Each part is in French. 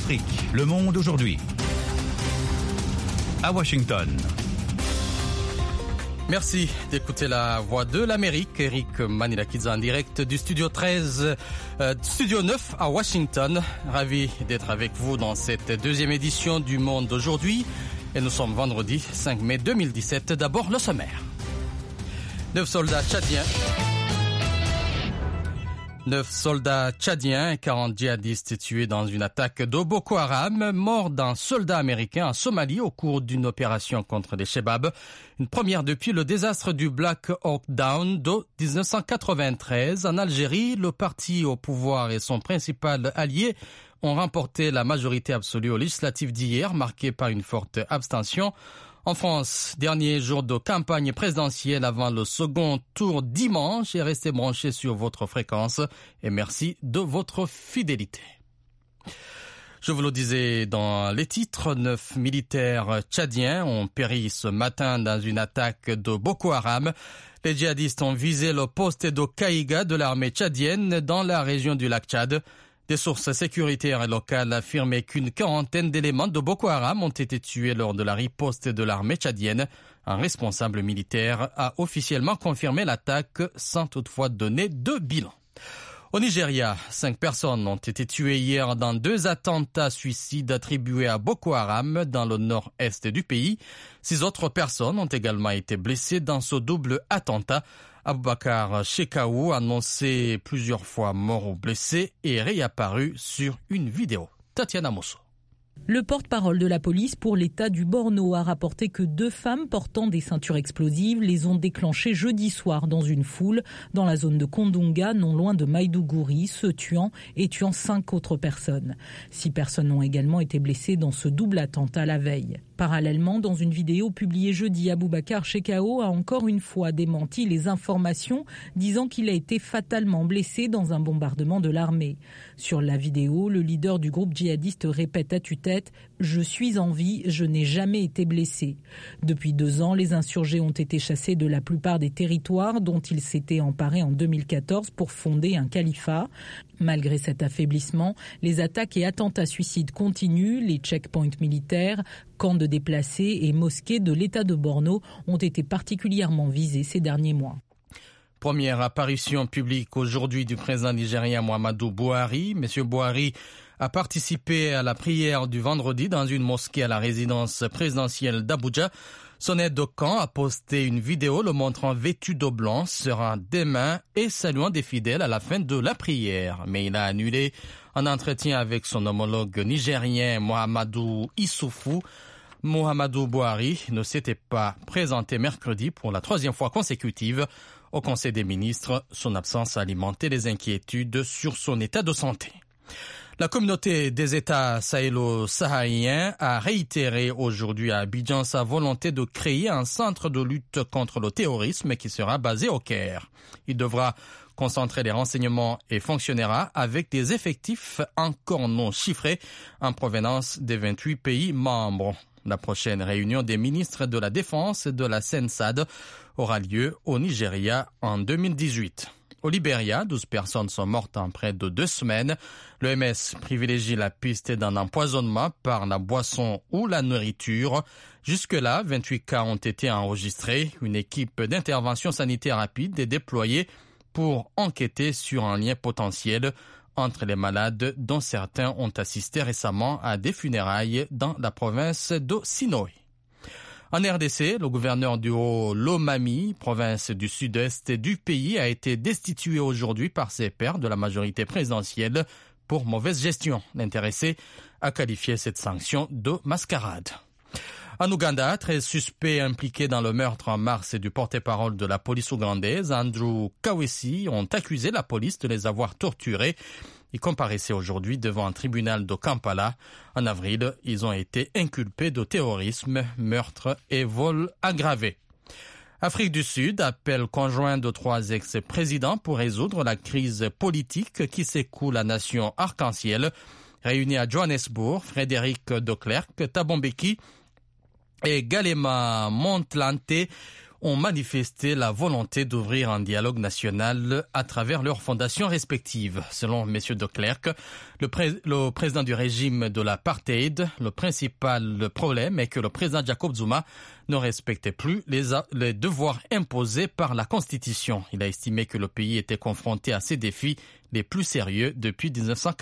Afrique, le monde aujourd'hui. À Washington. Merci d'écouter la voix de l'Amérique. Eric Manilakidze en direct du studio 9 à Washington. Ravi d'être avec vous dans cette deuxième édition du Monde aujourd'hui. Et nous sommes vendredi 5 mai 2017. D'abord le sommaire. 9 soldats tchadiens et 40 djihadistes tués dans une attaque de Boko Haram, mort d'un soldat américain en Somalie au cours d'une opération contre les Chebabs. Une première depuis le désastre du Black Hawk Down de 1993. En Algérie, le parti au pouvoir et son principal allié ont remporté la majorité absolue aux législatives d'hier, marquée par une forte abstention. En France, dernier jour de campagne présidentielle avant le second tour dimanche, et restez branchés sur votre fréquence et merci de votre fidélité. Je vous le disais dans les titres, 9 militaires tchadiens ont péri ce matin dans une attaque de Boko Haram. Les djihadistes ont visé le poste de Kaïga de l'armée tchadienne dans la région du lac Tchad. Des sources sécuritaires locales affirmaient qu'une quarantaine d'éléments de Boko Haram ont été tués lors de la riposte de l'armée tchadienne. Un responsable militaire a officiellement confirmé l'attaque sans toutefois donner de bilan. Au Nigeria, 5 personnes ont été tuées hier dans 2 attentats suicides attribués à Boko Haram dans le nord-est du pays. 6 autres personnes ont également été blessées dans ce double attentat. Aboubakar Shekau, annoncé plusieurs fois mort ou blessé, est réapparu sur une vidéo. Tatiana Mosso. Le porte-parole de la police pour l'État du Borno a rapporté que 2 femmes portant des ceintures explosives les ont déclenchées jeudi soir dans une foule dans la zone de Kondunga, non loin de Maïdougouri, se tuant et tuant 5 autres personnes. 6 personnes ont également été blessées dans ce double attentat la veille. Parallèlement, dans une vidéo publiée jeudi, Aboubakar Shekau a encore une fois démenti les informations disant qu'il a été fatalement blessé dans un bombardement de l'armée. Sur la vidéo, le leader du groupe djihadiste répète à tue-tête « Je suis en vie, je n'ai jamais été blessé ». Depuis 2 ans, les insurgés ont été chassés de la plupart des territoires dont ils s'étaient emparés en 2014 pour fonder un califat. Malgré cet affaiblissement, les attaques et attentats suicides continuent. Les checkpoints militaires, camps de déplacés et mosquées de l'État de Borno ont été particulièrement visés ces derniers mois. Première apparition publique aujourd'hui du président nigérien Muhammadu Buhari. Monsieur Buhari a participé à la prière du vendredi dans une mosquée à la résidence présidentielle d'Abuja. Son aide de camp a posté une vidéo le montrant vêtu de blanc, serrant des mains et saluant des fidèles à la fin de la prière. Mais il a annulé un entretien avec son homologue nigérien Muhammadu Issoufou. Muhammadu Buhari ne s'était pas présenté mercredi pour la 3e fois consécutive au Conseil des ministres. Son absence a alimenté les inquiétudes sur son état de santé. La communauté des États sahélo-sahariens a réitéré aujourd'hui à Abidjan sa volonté de créer un centre de lutte contre le terrorisme qui sera basé au Caire. Il devra concentrer les renseignements et fonctionnera avec des effectifs encore non chiffrés en provenance des 28 pays membres. La prochaine réunion des ministres de la Défense de la CENSAD aura lieu au Nigeria en 2018. Au Libéria, 12 personnes sont mortes en près de 2 semaines. L'OMS privilégie la piste d'un empoisonnement par la boisson ou la nourriture. Jusque-là, 28 cas ont été enregistrés. Une équipe d'intervention sanitaire rapide est déployée pour enquêter sur un lien potentiel entre les malades dont certains ont assisté récemment à des funérailles dans la province de Sinoé. En RDC, le gouverneur du Haut-Lomami, province du sud-est du pays, a été destitué aujourd'hui par ses pairs de la majorité présidentielle pour mauvaise gestion. L'intéressé a qualifié cette sanction de mascarade. En Ouganda, 13 suspects impliqués dans le meurtre en mars du porte-parole de la police ougandaise, Andrew Kawesi, ont accusé la police de les avoir torturés. Ils comparaissaient aujourd'hui devant un tribunal de Kampala. En avril, ils ont été inculpés de terrorisme, meurtre et vol aggravé. Afrique du Sud, appel conjoint de 3 ex-présidents pour résoudre la crise politique qui secoue la nation arc-en-ciel. Réunis à Johannesburg, Frédéric de Klerk, Thabo Mbeki et Galema Motlanthe ont manifesté la volonté d'ouvrir un dialogue national à travers leurs fondations respectives. Selon M. De Klerk, le président du régime de l'apartheid, le principal problème est que le président Jacob Zuma ne respectait plus les devoirs imposés par la Constitution. Il a estimé que le pays était confronté à ces défis les plus sérieux depuis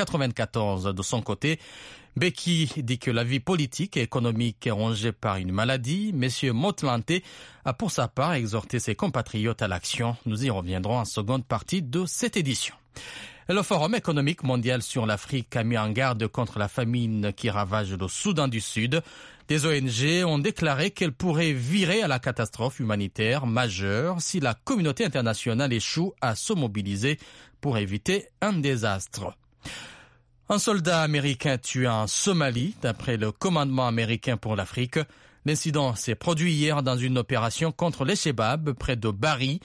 1994. De son côté, Beki dit que la vie politique et économique est rongée par une maladie. M. Motlante a pour sa part exhorté ses compatriotes à l'action. Nous y reviendrons en seconde partie de cette édition. Le Forum économique mondial sur l'Afrique a mis en garde contre la famine qui ravage le Soudan du Sud. Des ONG ont déclaré qu'elles pourraient virer à la catastrophe humanitaire majeure si la communauté internationale échoue à se mobiliser pour éviter un désastre. Un soldat américain tué en Somalie, d'après le commandement américain pour l'Afrique. L'incident s'est produit hier dans une opération contre les Chebabs près de Bari,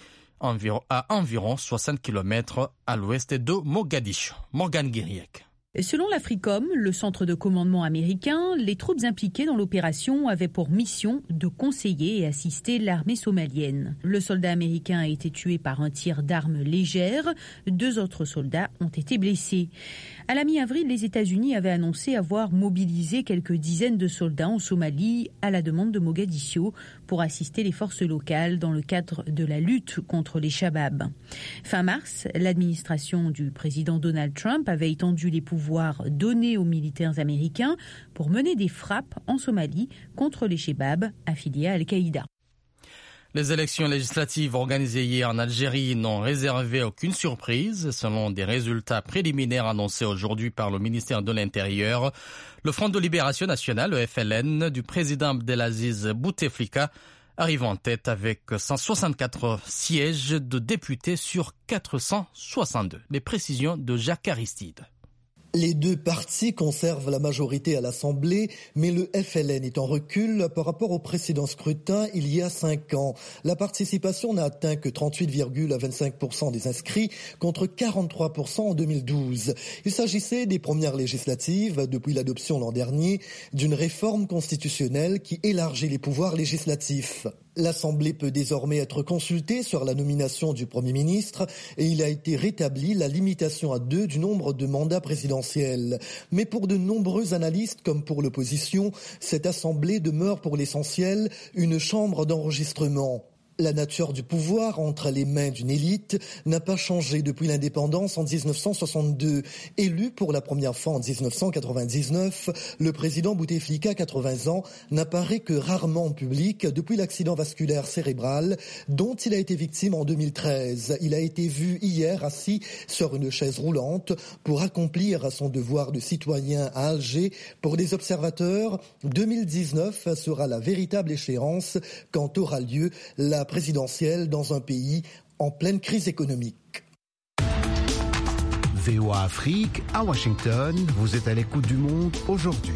à environ 60 km à l'ouest de Mogadiscio. Morgan Guiriec. Selon l'Africom, le centre de commandement américain, les troupes impliquées dans l'opération avaient pour mission de conseiller et assister l'armée somalienne. Le soldat américain a été tué par un tir d'arme légère. 2 autres soldats ont été blessés. À la mi-avril, les États-Unis avaient annoncé avoir mobilisé quelques dizaines de soldats en Somalie à la demande de Mogadiscio pour assister les forces locales dans le cadre de la lutte contre les Shabab. Fin mars, l'administration du président Donald Trump avait étendu les pouvoirs donnés aux militaires américains pour mener des frappes en Somalie contre les Shabab affiliés à Al-Qaïda. Les élections législatives organisées hier en Algérie n'ont réservé aucune surprise. Selon des résultats préliminaires annoncés aujourd'hui par le ministère de l'Intérieur, le Front de Libération Nationale, le FLN, du président Abdelaziz Bouteflika, arrive en tête avec 164 sièges de députés sur 462. Les précisions de Jacques Aristide. Les 2 partis conservent la majorité à l'Assemblée, mais le FLN est en recul par rapport au précédent scrutin il y a 5 ans. La participation n'a atteint que 38,25% des inscrits contre 43% en 2012. Il s'agissait des premières législatives, depuis l'adoption l'an dernier, d'une réforme constitutionnelle qui élargit les pouvoirs législatifs. L'Assemblée peut désormais être consultée sur la nomination du Premier ministre et il a été rétabli la limitation à 2 du nombre de mandats présidentiels. Mais pour de nombreux analystes comme pour l'opposition, cette Assemblée demeure pour l'essentiel une chambre d'enregistrement. La nature du pouvoir entre les mains d'une élite n'a pas changé depuis l'indépendance en 1962. Élu pour la première fois en 1999, le président Bouteflika, 80 ans, n'apparaît que rarement en public depuis l'accident vasculaire cérébral dont il a été victime en 2013. Il a été vu hier assis sur une chaise roulante pour accomplir son devoir de citoyen à Alger. Pour les observateurs, 2019 sera la véritable échéance quand aura lieu la présidentielle dans un pays en pleine crise économique. VOA Afrique, à Washington, vous êtes à l'écoute du monde aujourd'hui.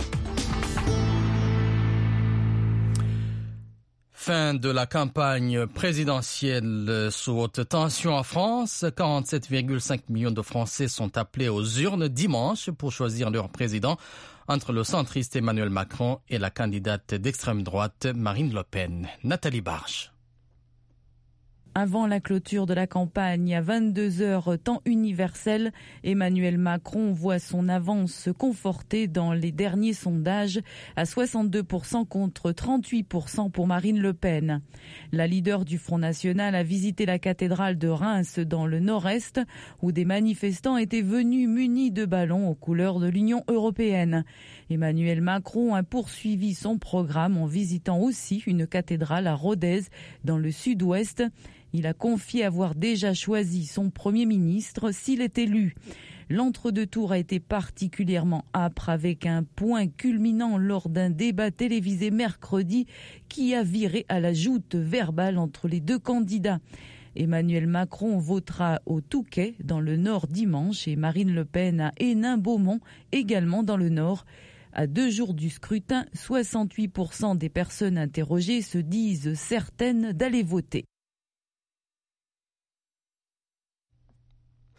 Fin de la campagne présidentielle sous haute tension en France. 47,5 millions de Français sont appelés aux urnes dimanche pour choisir leur président entre le centriste Emmanuel Macron et la candidate d'extrême droite Marine Le Pen. Nathalie Barge. Avant la clôture de la campagne à 22h temps universel, Emmanuel Macron voit son avance se conforter dans les derniers sondages à 62% contre 38% pour Marine Le Pen. La leader du Front National a visité la cathédrale de Reims dans le nord-est où des manifestants étaient venus munis de ballons aux couleurs de l'Union européenne. Emmanuel Macron a poursuivi son programme en visitant aussi une cathédrale à Rodez dans le sud-ouest. Il a confié avoir déjà choisi son Premier ministre s'il est élu. L'entre-deux-tours a été particulièrement âpre avec un point culminant lors d'un débat télévisé mercredi qui a viré à la joute verbale entre les 2 candidats. Emmanuel Macron votera au Touquet dans le Nord dimanche et Marine Le Pen à Hénin-Beaumont également dans le Nord. À 2 jours du scrutin, 68% des personnes interrogées se disent certaines d'aller voter.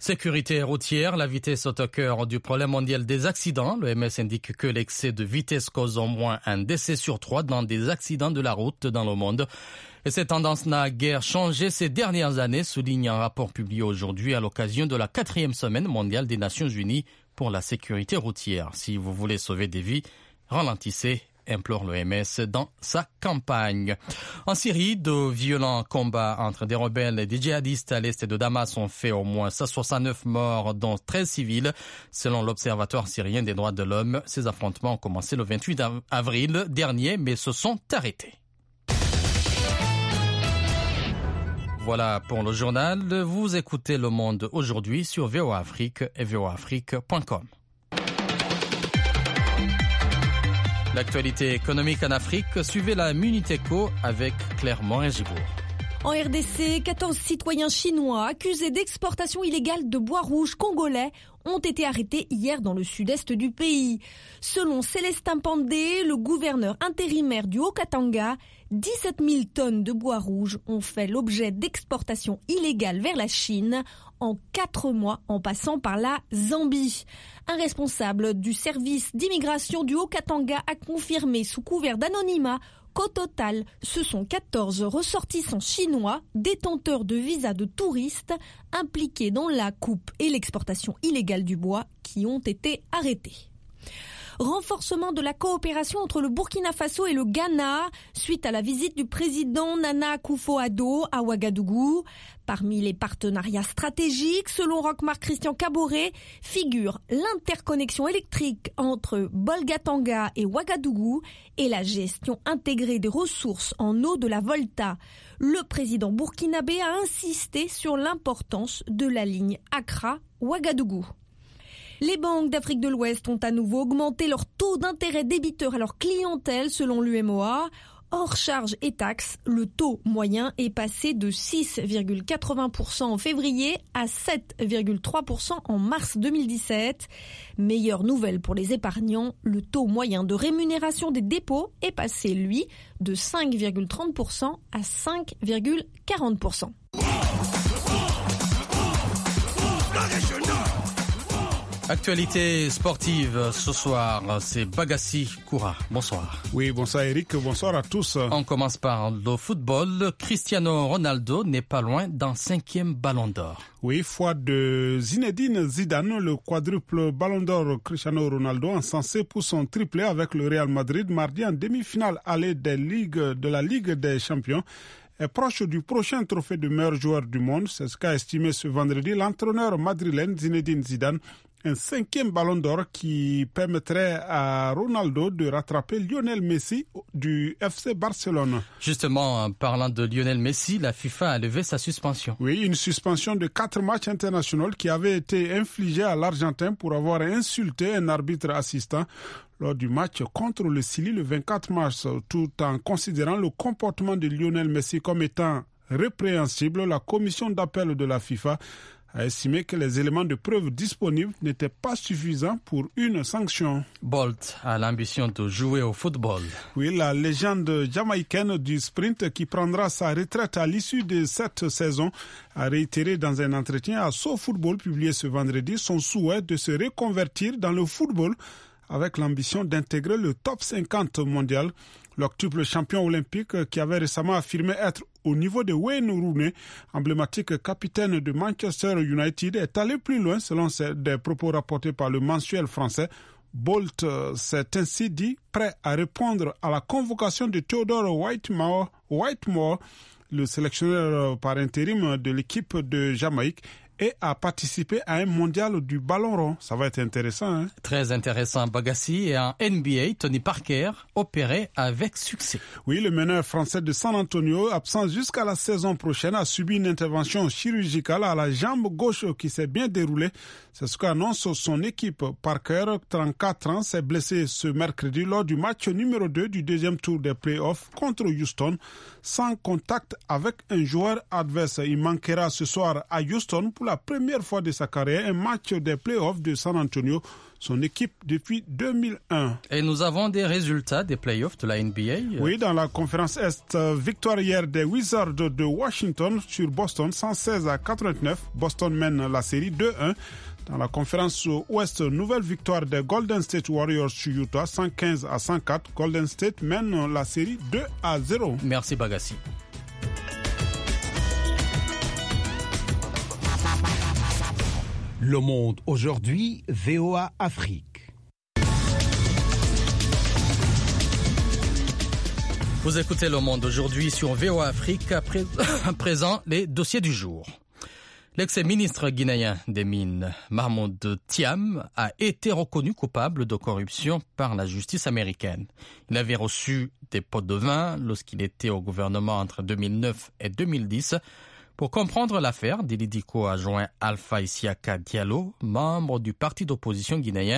Sécurité routière, la vitesse est au cœur du problème mondial des accidents. L'OMS indique que l'excès de vitesse cause au moins un décès sur 3 dans des accidents de la route dans le monde. Et cette tendance n'a guère changé ces dernières années, souligne un rapport publié aujourd'hui à l'occasion de la 4e semaine mondiale des Nations Unies pour la sécurité routière. Si vous voulez sauver des vies, ralentissez, implore l'OMS dans sa campagne. En Syrie, de violents combats entre des rebelles et des djihadistes à l'est de Damas ont fait au moins 169 morts, dont 13 civils. Selon l'Observatoire syrien des droits de l'homme, ces affrontements ont commencé le 28 avril dernier, mais se sont arrêtés. Voilà pour le journal. Vous écoutez Le Monde aujourd'hui sur VOA Afrique et voaafrique.com. L'actualité économique en Afrique, suivez la Minute Éco avec Claire Morin-Gibourg. En RDC, 14 citoyens chinois accusés d'exportation illégale de bois rouge congolais ont été arrêtés hier dans le sud-est du pays. Selon Célestin Pandé, le gouverneur intérimaire du Haut-Katanga, 17 000 tonnes de bois rouge ont fait l'objet d'exportation illégale vers la Chine en 4 mois en passant par la Zambie. Un responsable du service d'immigration du Haut-Katanga a confirmé sous couvert d'anonymat qu'au total, ce sont 14 ressortissants chinois détenteurs de visas de touristes impliqués dans la coupe et l'exportation illégale du bois qui ont été arrêtés. Renforcement de la coopération entre le Burkina Faso et le Ghana suite à la visite du président Nana Akufo-Addo à Ouagadougou. Parmi les partenariats stratégiques, selon Roch-Marc Christian Caboret, figure l'interconnexion électrique entre Bolgatanga et Ouagadougou et la gestion intégrée des ressources en eau de la Volta. Le président burkinabé a insisté sur l'importance de la ligne Accra-Ouagadougou. Les banques d'Afrique de l'Ouest ont à nouveau augmenté leur taux d'intérêt débiteur à leur clientèle selon l'UMOA. Hors charges et taxes, le taux moyen est passé de 6,80% en février à 7,3% en mars 2017. Meilleure nouvelle pour les épargnants, le taux moyen de rémunération des dépôts est passé, lui, de 5,30% à 5,40%. Actualité sportive ce soir, c'est Bagassi Koura. Bonsoir. Oui, bonsoir Eric, bonsoir à tous. On commence par le football. Cristiano Ronaldo n'est pas loin d'un 5e ballon d'or. Oui, foi de Zinedine Zidane, le quadruple ballon d'or Cristiano Ronaldo encensé pour son triplé avec le Real Madrid mardi en demi-finale allée de la Ligue des Champions, est proche du prochain trophée de meilleur joueur du monde. C'est ce qu'a estimé ce vendredi l'entraîneur madrilène Zinedine Zidane. Un 5e ballon d'or qui permettrait à Ronaldo de rattraper Lionel Messi du FC Barcelone. Justement, en parlant de Lionel Messi, la FIFA a levé sa suspension. Oui, une suspension de 4 matchs internationaux qui avait été infligée à l'Argentin pour avoir insulté un arbitre assistant lors du match contre le Chili le 24 mars, tout en considérant le comportement de Lionel Messi comme étant répréhensible. La commission d'appel de la FIFA a estimé que les éléments de preuve disponibles n'étaient pas suffisants pour une sanction. Bolt a l'ambition de jouer au football. Oui, la légende jamaïcaine du sprint qui prendra sa retraite à l'issue de cette saison a réitéré dans un entretien à SoFootball publié ce vendredi son souhait de se reconvertir dans le football avec l'ambition d'intégrer le top 50 mondial. L'octuple champion olympique qui avait récemment affirmé être au niveau de Wayne Rooney, emblématique capitaine de Manchester United, est allé plus loin selon des propos rapportés par le mensuel français. Bolt s'est ainsi dit prêt à répondre à la convocation de Theodore Whitmore, le sélectionneur par intérim de l'équipe de Jamaïque, et à participer à un mondial du ballon rond. Ça va être intéressant, hein? Très intéressant, Bagassi. Et en NBA, Tony Parker opéré avec succès. Oui, le meneur français de San Antonio, absent jusqu'à la saison prochaine, a subi une intervention chirurgicale à la jambe gauche qui s'est bien déroulée. C'est ce qu'annonce son équipe. Parker, 34 ans, s'est blessé ce mercredi lors du match numéro 2 du deuxième tour des playoffs contre Houston, sans contact avec un joueur adverse. Il manquera ce soir à Houston pour la première fois de sa carrière un match des playoffs de San Antonio. son équipe depuis 2001. Et nous avons des résultats des playoffs de la NBA. Oui, dans la conférence Est, victoire hier des Wizards de Washington sur Boston, 116-89. Boston mène la série 2-1. Dans la conférence Ouest, nouvelle victoire des Golden State Warriors sur Utah, 115-104. Golden State mène la série 2-0. Merci Bagassi. Le Monde aujourd'hui, VOA Afrique. Vous écoutez Le Monde aujourd'hui sur VOA Afrique. À présent, les dossiers du jour. L'ex-ministre guinéen des Mines, Mahmoud Thiam, a été reconnu coupable de corruption par la justice américaine. Il avait reçu des pots de vin lorsqu'il était au gouvernement entre 2009 et 2010. Pour comprendre l'affaire, Dili Diko a joint Alpha Isiaka Diallo, membre du parti d'opposition guinéen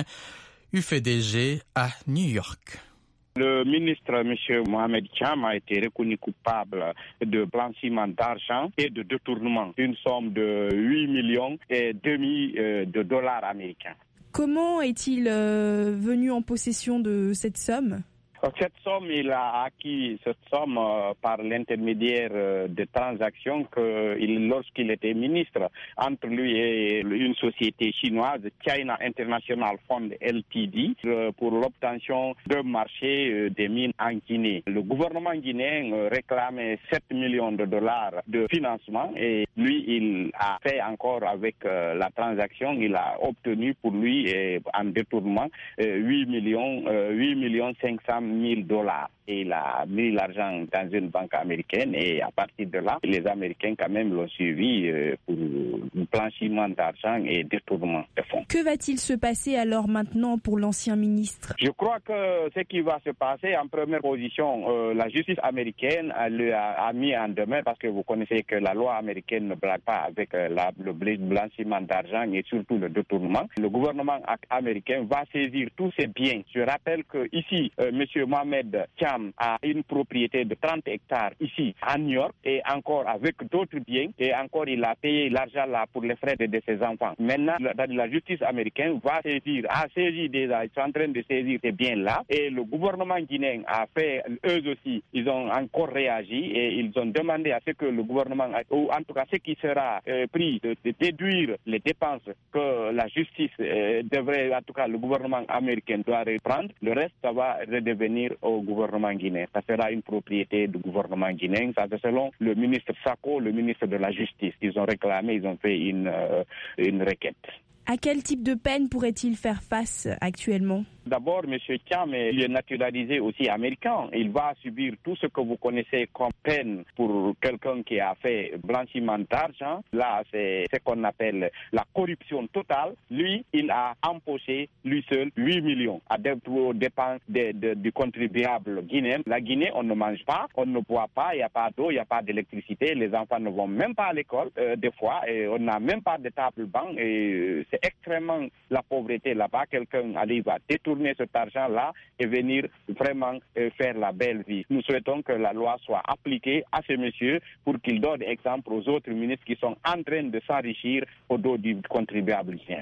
UFDG à New York. Le ministre, M. Mohamed Thiam, a été reconnu coupable de blanchiment d'argent et de détournement d'une somme de 8 millions et demi de dollars américains. Comment est-il venu en possession de cette somme ? Cette somme, il a acquis cette somme par l'intermédiaire de transactions lorsqu'il était ministre entre lui et une société chinoise, China International Fund Ltd, pour l'obtention d'un marché des mines en Guinée. Le gouvernement guinéen réclamait 7 millions de dollars de financement et lui, il a fait encore avec la transaction, il a obtenu pour lui en détournement 8 millions 500 000 dollars. Et il a mis l'argent dans une banque américaine et à partir de là, les Américains quand même l'ont suivi pour blanchiment d'argent et détournement de fonds. Que va-t-il se passer alors maintenant pour l'ancien ministre ? Je crois que ce qui va se passer en première position, la justice américaine a mis en demeure, parce que vous connaissez que la loi américaine ne blague pas avec le blanchiment d'argent et surtout le détournement. Le gouvernement américain va saisir tous ses biens. Je rappelle que ici, M. Mohamed Thiam a une propriété de 30 hectares ici à New York et encore avec d'autres biens et encore il a payé l'argent là pour les frais de ses enfants. Maintenant, la justice américaine va saisir déjà, ils sont en train de saisir ces biens là et le gouvernement guinéen a fait, eux aussi, ils ont encore réagi et ils ont demandé à ce que le gouvernement, ou en tout cas ce qui sera pris de déduire les dépenses que la justice devrait, en tout cas le gouvernement américain doit reprendre. Le reste, ça va redevenir au gouvernement guinéen. Ça sera une propriété du gouvernement guinéen. Ça, c'est selon le ministre Sako, le ministre de la Justice. Ils ont réclamé, ils ont fait une requête. À quel type de peine pourrait-il faire face actuellement ? D'abord, M. Thiam est naturalisé aussi américain. Il va subir tout ce que vous connaissez comme peine pour quelqu'un qui a fait blanchiment d'argent. Là, c'est ce qu'on appelle la corruption totale. Lui, il a empoché, lui seul, 8 millions aux dépenses du contribuable guinéen. La Guinée, on ne mange pas, on ne boit pas, il n'y a pas d'eau, il n'y a pas d'électricité. Les enfants ne vont même pas à l'école, des fois, et on n'a même pas de table-banc. Et c'est extrêmement la pauvreté là-bas. Quelqu'un arrive à détourner cet argent-là et venir vraiment faire la belle vie. Nous souhaitons que la loi soit appliquée à ce monsieur pour qu'il donne exemple aux autres ministres qui sont en train de s'enrichir au dos du contribuable guinéen.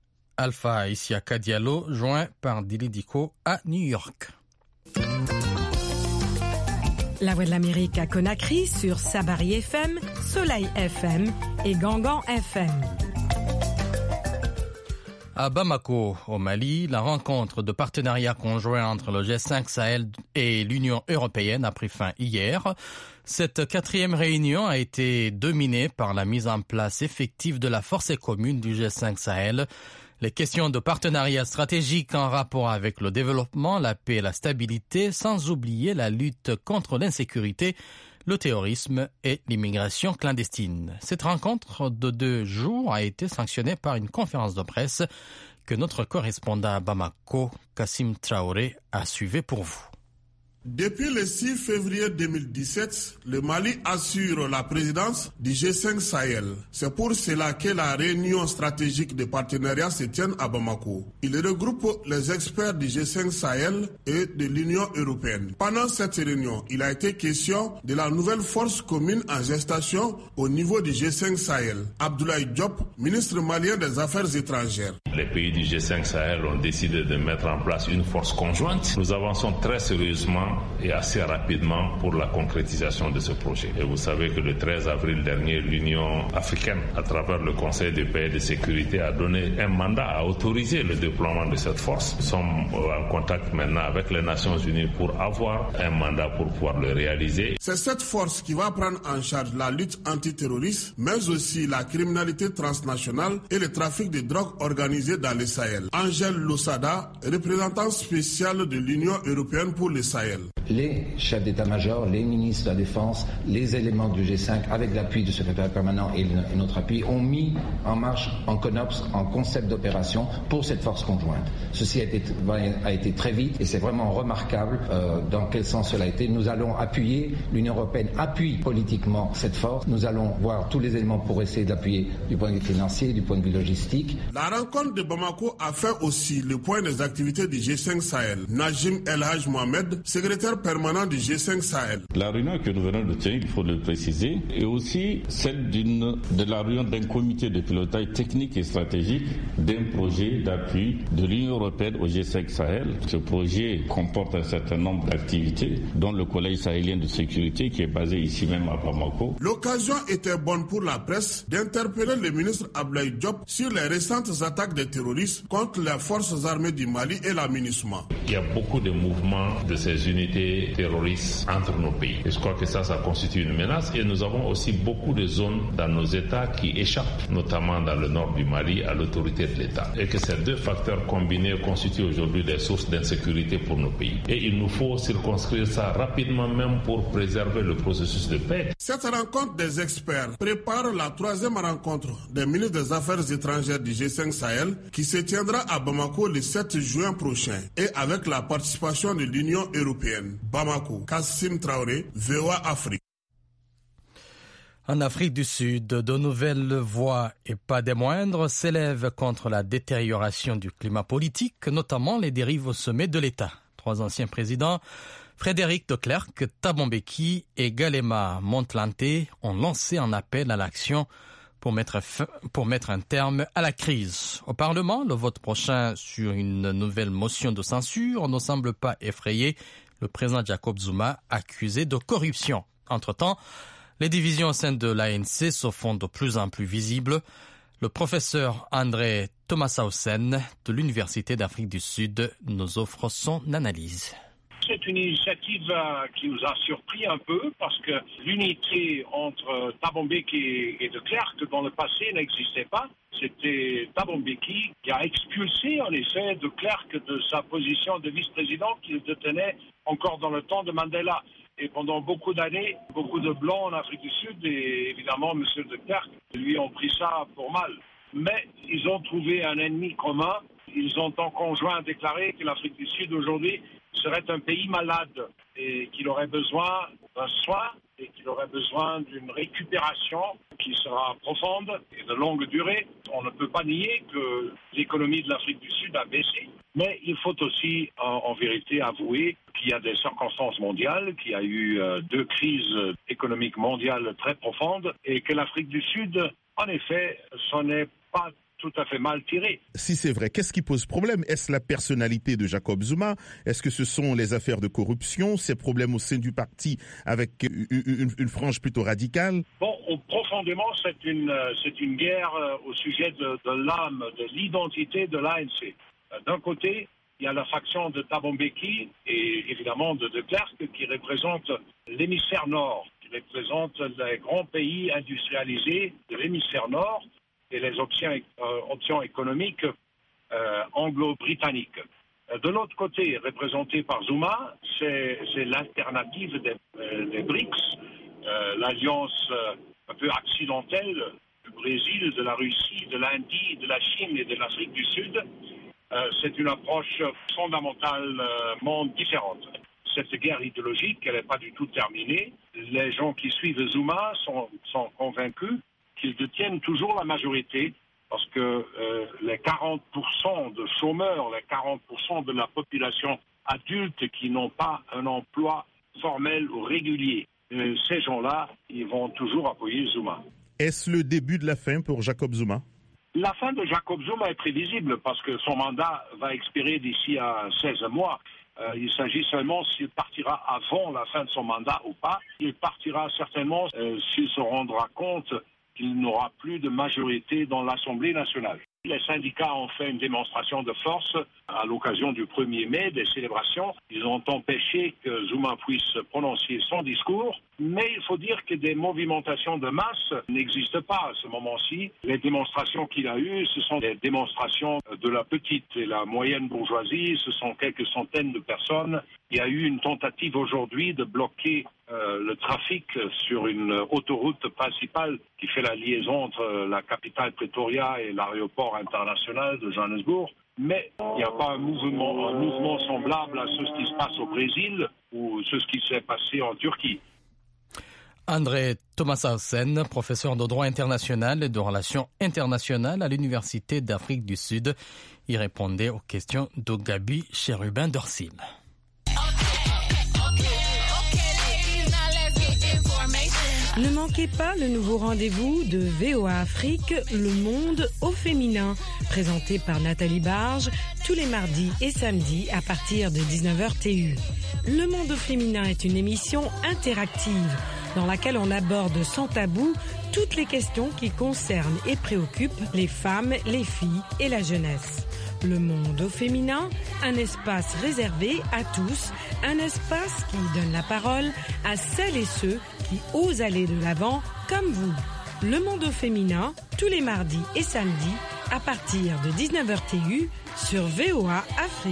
Alpha Isiaka Diallo, joint par Dili Diko à New York. La Voix de l'Amérique à Conakry sur Sabari FM, Soleil FM et Gangan FM. À Bamako, au Mali, la rencontre de partenariat conjoint entre le G5 Sahel et l'Union européenne a pris fin hier. Cette 4e réunion a été dominée par la mise en place effective de la force commune du G5 Sahel. Les questions de partenariat stratégique en rapport avec le développement, la paix et la stabilité, sans oublier la lutte contre l'insécurité, le terrorisme et l'immigration clandestine. Cette rencontre de 2 jours a été sanctionnée par une conférence de presse que notre correspondant à Bamako, Kassim Traoré, a suivi pour vous. Depuis le 6 février 2017, le Mali assure la présidence du G5 Sahel. C'est pour cela que la réunion stratégique de partenariat se tient à Bamako. Il regroupe les experts du G5 Sahel et de l'Union européenne. Pendant cette réunion, il a été question de la nouvelle force commune en gestation au niveau du G5 Sahel. Abdoulaye Diop, ministre malien des Affaires étrangères. Les pays du G5 Sahel ont décidé de mettre en place une force conjointe. Nous avançons très sérieusement et assez rapidement pour la concrétisation de ce projet. Et vous savez que le 13 avril dernier, l'Union africaine, à travers le Conseil de paix et de sécurité, a donné un mandat à autoriser le déploiement de cette force. Nous sommes en contact maintenant avec les Nations Unies pour avoir un mandat pour pouvoir le réaliser. C'est cette force qui va prendre en charge la lutte antiterroriste, mais aussi la criminalité transnationale et le trafic de drogue organisé dans le Sahel. Angèle Losada, représentant spécial de l'Union européenne pour le Sahel. Les chefs d'état-major, les ministres de la Défense, les éléments du G5, avec l'appui du secrétaire permanent et notre appui, ont mis en marche en CONOPS, en concept d'opération pour cette force conjointe. Ceci a été très vite et c'est vraiment remarquable dans quel sens cela a été. Nous allons appuyer, l'Union européenne appuie politiquement cette force. Nous allons voir tous les éléments pour essayer d'appuyer du point de vue financier, du point de vue logistique. La rencontre de Bamako a fait aussi le point des activités du G5 Sahel. Najim El Haj Mohamed, secrétaire permanent du G5 Sahel. La réunion que nous venons de tenir, il faut le préciser, est aussi celle de la réunion d'un comité de pilotage technique et stratégique d'un projet d'appui de l'Union européenne au G5 Sahel. Ce projet comporte un certain nombre d'activités, dont le Collège sahélien de sécurité qui est basé ici même à Bamako. L'occasion était bonne pour la presse d'interpeller le ministre Abdoulaye Diop sur les récentes attaques des terroristes contre les forces armées du Mali et la MINUSMA. Il y a beaucoup de mouvements de ces unités terroristes entre nos pays. Et je crois que ça constitue une menace. Et nous avons aussi beaucoup de zones dans nos États qui échappent, notamment dans le nord du Mali, à l'autorité de l'État. Et que ces deux facteurs combinés constituent aujourd'hui des sources d'insécurité pour nos pays. Et il nous faut circonscrire ça rapidement même pour préserver le processus de paix. Cette rencontre des experts prépare la troisième rencontre des ministres des Affaires étrangères du G5 Sahel qui se tiendra à Bamako le 7 juin prochain et avec la participation de l'Union européenne. Bamako, Kassim Traoré, VOA Afrique. En Afrique du Sud, de nouvelles voix, et pas des moindres, s'élèvent contre la détérioration du climat politique, notamment les dérives au sommet de l'État. 3 anciens présidents, Frédéric de Klerk, Thabo Mbeki et Galema Motlanthe, ont lancé un appel à l'action pour mettre un terme à la crise. Au Parlement, le vote prochain sur une nouvelle motion de censure ne semble pas effrayer le président Jacob Zuma, accusé de corruption. Entre-temps, les divisions au sein de l'ANC se font de plus en plus visibles. Le professeur André Thomasausen de l'Université d'Afrique du Sud nous offre son analyse. C'est une initiative qui nous a surpris un peu parce que l'unité entre Thabo Mbeki et de Klerk dans le passé n'existait pas. C'était Thabo Mbeki qui a expulsé en effet de Klerk de sa position de vice-président qu'il détenait encore dans le temps de Mandela. Et pendant beaucoup d'années, beaucoup de Blancs en Afrique du Sud et évidemment M. de Klerk lui ont pris ça pour mal. Mais ils ont trouvé un ennemi commun. Ils ont en conjoint déclaré que l'Afrique du Sud aujourd'hui serait un pays malade et qu'il aurait besoin d'un soin et qu'il aurait besoin d'une récupération qui sera profonde et de longue durée. On ne peut pas nier que l'économie de l'Afrique du Sud a baissé, mais il faut aussi en vérité avouer qu'il y a des circonstances mondiales, qu'il y a eu 2 crises économiques mondiales très profondes et que l'Afrique du Sud, en effet, s'en est pas tout à fait mal tiré. Si c'est vrai, qu'est-ce qui pose problème? Est-ce la personnalité de Jacob Zuma? Est-ce que ce sont les affaires de corruption, ces problèmes au sein du parti avec une frange plutôt radicale? Bon, profondément, c'est une guerre au sujet de l'âme, de l'identité de l'ANC. D'un côté, il y a la faction de Thabo Mbeki et évidemment de Klerk qui représente l'hémisphère nord, qui représente les grands pays industrialisés de l'hémisphère nord et les options économiques anglo-britanniques. De l'autre côté, représenté par Zuma, c'est l'alternative des BRICS, l'alliance un peu accidentelle du Brésil, de la Russie, de l'Indie, de la Chine et de l'Afrique du Sud. C'est une approche fondamentalement différente. cette guerre idéologique, elle n'est pas du tout terminée. Les gens qui suivent Zuma sont convaincus qu'ils détiennent toujours la majorité parce que les 40% de chômeurs, les 40% de la population adulte qui n'ont pas un emploi formel ou régulier, ces gens-là, ils vont toujours appuyer Zuma. Est-ce le début de la fin pour Jacob Zuma? La fin de Jacob Zuma est prévisible parce que son mandat va expirer d'ici à 16 mois. Il s'agit seulement s'il partira avant la fin de son mandat ou pas. Il partira certainement s'il se rendra compte qu'il n'aura plus de majorité dans l'Assemblée nationale. Les syndicats ont fait une démonstration de force à l'occasion du 1er mai, des célébrations. Ils ont empêché que Zuma puisse prononcer son discours. Mais il faut dire que des movimentations de masse n'existent pas à ce moment-ci. Les démonstrations qu'il a eues, ce sont des démonstrations de la petite et la moyenne bourgeoisie. Ce sont quelques centaines de personnes. Il y a eu une tentative aujourd'hui de bloquer le trafic sur une autoroute principale qui fait la liaison entre la capitale Pretoria et l'aéroport international de Johannesburg. Mais il n'y a pas un mouvement semblable à ce qui se passe au Brésil ou ce qui s'est passé en Turquie. André Thomassausen, professeur de droit international et de relations internationales à l'Université d'Afrique du Sud, y répondait aux questions de Gabi Cherubin-Dorsil. Ne manquez pas le nouveau rendez-vous de VOA Afrique, Le Monde au féminin, présenté par Nathalie Barge tous les mardis et samedis à partir de 19h TU. Le Monde au féminin est une émission interactive dans laquelle on aborde sans tabou toutes les questions qui concernent et préoccupent les femmes, les filles et la jeunesse. Le Monde au féminin, un espace réservé à tous, un espace qui donne la parole à celles et ceux qui osent aller de l'avant comme vous. Le Monde au féminin, tous les mardis et samedis à partir de 19h TU sur VOA Afrique.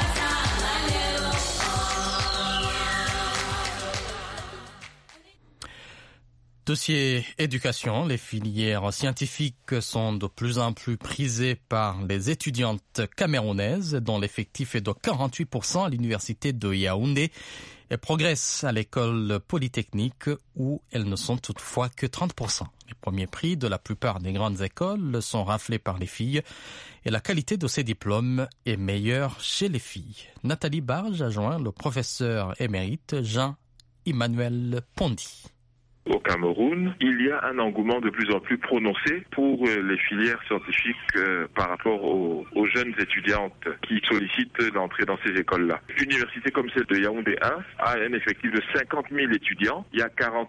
Dossier éducation, les filières scientifiques sont de plus en plus prisées par les étudiantes camerounaises, dont l'effectif est de 48% à l'université de Yaoundé. Elles progressent à l'école polytechnique où elles ne sont toutefois que 30%. Les premiers prix de la plupart des grandes écoles sont raflés par les filles et la qualité de ces diplômes est meilleure chez les filles. Nathalie Barge a joint le professeur émérite Jean-Emmanuel Pondy. Au Cameroun, il y a un engouement de plus en plus prononcé pour les filières scientifiques par rapport aux jeunes étudiantes qui sollicitent d'entrer dans ces écoles-là. Une université comme celle de Yaoundé 1 a un effectif de 50 000 étudiants. Il y a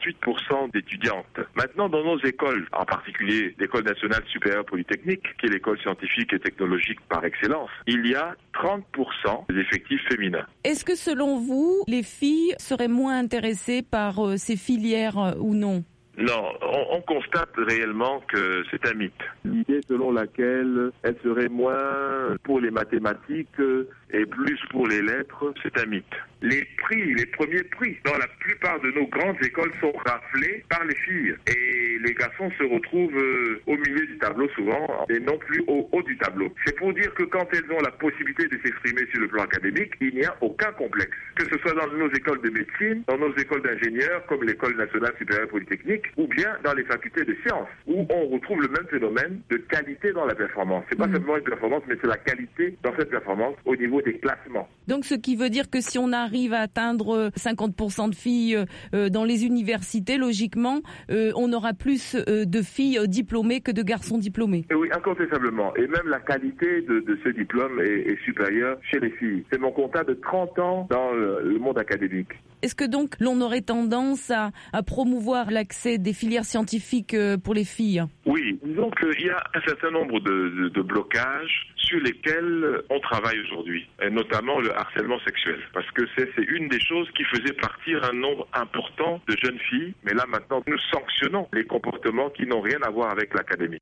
48% d'étudiantes. Maintenant, dans nos écoles, en particulier l'École nationale supérieure polytechnique, qui est l'école scientifique et technologique par excellence, il y a 30% d'effectifs féminins. Est-ce que selon vous, les filles seraient moins intéressées par ces filières ou non? Non, on constate réellement que c'est un mythe. L'idée selon laquelle elle serait moins pour les mathématiques et plus pour les lettres, c'est un mythe. Les premiers prix dans la plupart de nos grandes écoles sont raflés par les filles. Et les garçons se retrouvent au milieu du tableau souvent et non plus au haut du tableau. C'est pour dire que quand elles ont la possibilité de s'exprimer sur le plan académique, il n'y a aucun complexe. Que ce soit dans nos écoles de médecine, dans nos écoles d'ingénieurs comme l'École nationale supérieure polytechnique, ou bien dans les facultés de sciences, où on retrouve le même phénomène de qualité dans la performance. C'est pas seulement une performance, mais c'est la qualité dans cette performance au niveau des classements. Donc ce qui veut dire que si on arrive à atteindre 50% de filles dans les universités, logiquement, on aura plus de filles diplômées que de garçons diplômés. Et oui, incontestablement. Et même la qualité de ce diplôme est supérieure chez les filles. C'est mon constat de 30 ans dans le monde académique. Est-ce que donc l'on aurait tendance à promouvoir l'accès des filières scientifiques pour les filles? Oui, disons qu'il y a un certain nombre de blocages sur lesquels on travaille aujourd'hui, et notamment le harcèlement sexuel, parce que c'est une des choses qui faisait partir un nombre important de jeunes filles, mais là maintenant nous sanctionnons les comportements qui n'ont rien à voir avec l'académie.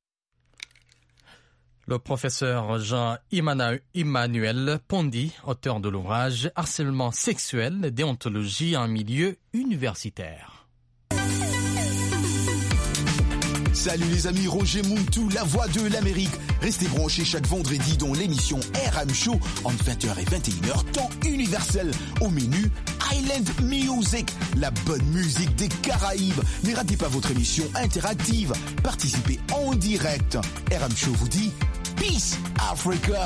Le professeur Jean-Emmanuel Pondy, auteur de l'ouvrage « Harcèlement sexuel, déontologie en milieu universitaire ». Salut les amis, Roger Muntu, la voix de l'Amérique. Restez branchés chaque vendredi dans l'émission RM Show entre 20h et 21h, temps universel. Au menu, Island Music, la bonne musique des Caraïbes. Ne ratez pas votre émission interactive. Participez en direct. RM Show vous dit Peace Africa.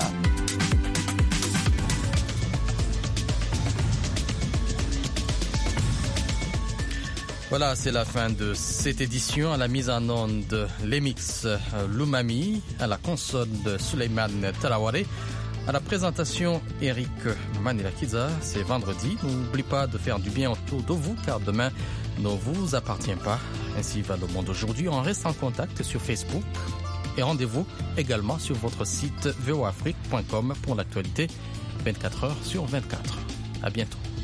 Voilà, c'est la fin de cette édition. À la mise en onde, les mix Lumami, à la console de Suleiman Taraware, à la présentation Eric Manilakiza. C'est vendredi. N'oubliez pas de faire du bien autour de vous, car demain ne vous appartient pas. Ainsi va le monde aujourd'hui. On reste en contact sur Facebook et rendez-vous également sur votre site voafrique.com pour l'actualité 24 heures sur 24. À bientôt.